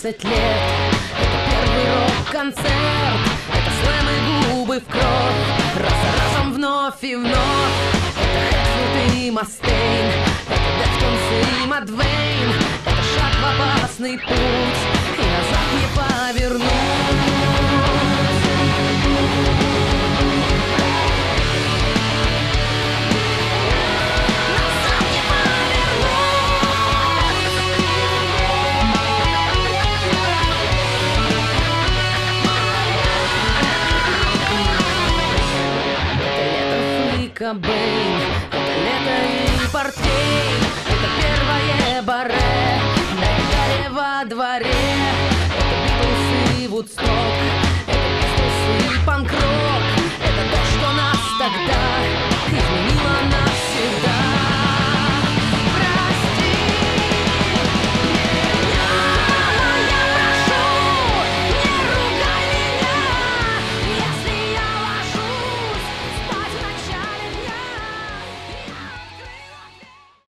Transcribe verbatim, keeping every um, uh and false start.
двадцать лет. Это первый рок-концерт, это слэм и губы в кровь, раз за разом вновь и вновь. Это Хэтфилд и Мастейн, это Дефтонс и Мадвейн. Это шаг в опасный путь, и назад не повернуть. Кобейн, это лето и портвейн, это первое баре на гитаре во дворе. Это Битлз и Вудсток, это Пистолс и панк-рок. Это то, что нас тогда изменило навсегда.